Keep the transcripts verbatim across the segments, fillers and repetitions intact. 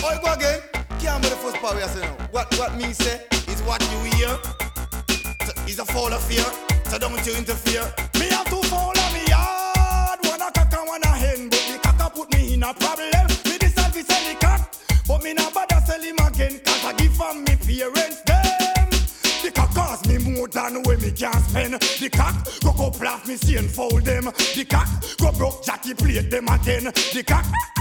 Oh, go again. Can't be the first part we are saying now. What, what me say is what you hear. So, it's a fall of fear. So don't you interfere. Me have to follow me hard. One a cock and one a hen. But the cock a put me in a problem. Me decide to sell the cock. But me not bother sell him again. Cause I give from me parents them. The cock cost me more than where me can spend. The cock go go plaf me see and fold them. The cock go broke Jackie plate them again. The cock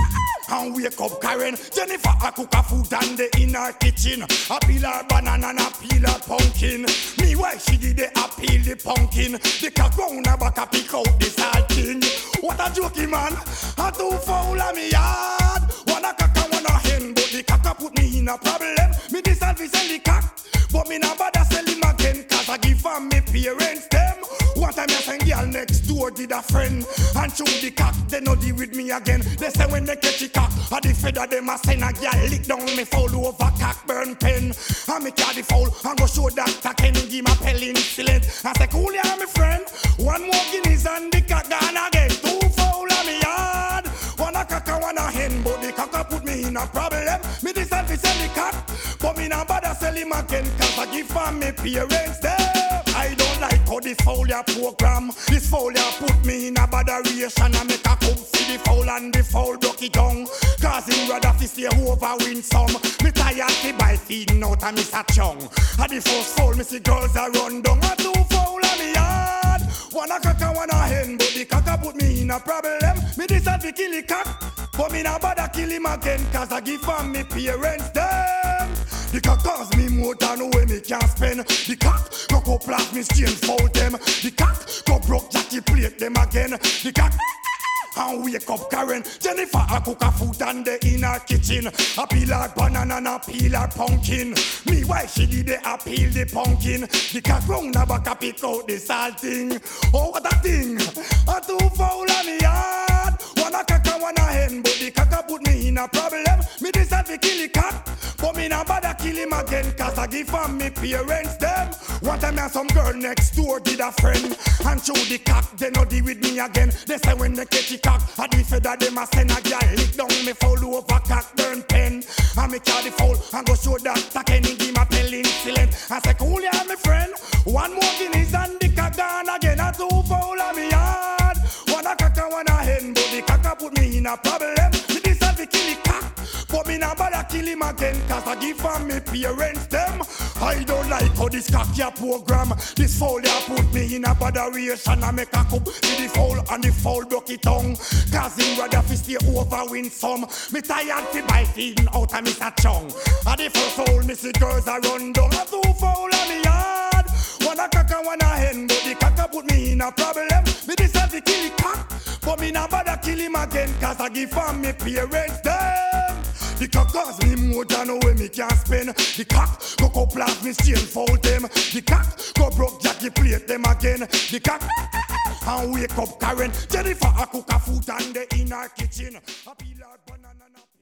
and wake up Karen. Jennifer a cook a food and the in her kitchen. A peel her banana and a peel her pumpkin. Me why she did the a peel the pumpkin. The cock round her back a pick out the salting. What a jokey man. A two foul a me yard. One a cock and one a hen. But the cock a put me in a problem. Me decide to sell the cock. But me not bother sell him again. Cause I give from me parents them. One time I send girl next door did a friend. And show the cock, they no deal with me again. They say when they catch the cock, a the feather them a send a girl lick down me foul over cock burn pen. And me carry the foul and go show Doctor Kenny give my penicillin. I say cool ya my friend. One more guineas and the cock gone again. Two foul on me yard. One a cock and one a hen. But the cock a put me in a problem. Me decide to sell the cock. But me not bother sell him again. Cause I give from me parents them. I don't like how this foul ya program. This foul ya put me in a botheration. And make a come see the foul and the foul duck it down. Cause him rather fi stay over win some. Me tired fi buy feeding out and miss a chung. And the first foul me see girls a run down. A two foul a me yard. One a cock and one a hen. But the cock a put me in a problem. Me decide fi kill the cock. But me not bother kill him again. Cause I give from me parents them. The cock cost me more than where me can spend. The cock go go plaf me stain foul them. The cock go broke Jackie plate them again. The cock and wake up Karen. Jennifer a cook a food and they in her kitchen. A peel her banana and a peel her pumpkin. Me why she did the a peel the pumpkin. The cock round her back a pick out the salting. Oh what a thing. A two foul on me yard. One a cock and one a hen. But the cock a put me in a problem. Me decide to kill the cock. But me not bother kill him again. Cause I give from me parents them. One time I some girl next door did a friend. And show the cock they no deal with me again. They say when they catch the cock, I the feather them a send a girl lick down me foul over cock burn pen. I me carry the foul and go show Doctor Kenny give my penicillin. I say cool ya my friend. One more guineas and the cock gone again. A two foul on me yard. One a cock and one a hen. But the cock a put me in a problem. Me decide to kill the cock. But me not bother kill him again. Cause I give from me parents them. I don't like how this cock ya program. This foul ya put me in a botheration. I make a cup with the foul and the foul broke it tongue. Cause him rather fi stay over win some. Me tired fi buy feeding out and miss a chung. And the first foul me see girls a run down. A two foul on me yard. One a cock and one a hen. But the cock a put me in a problem. Me decide to kill the cock. But me not bother kill him again. Cause I give from me parents them. The cock cost me more than where me can spend. The cock go go plaf me stain foul them. The cock go broke Jackie plate them again. The cock and wake up Karen. Jennifer a cook a food and they in her kitchen. A peel her banana.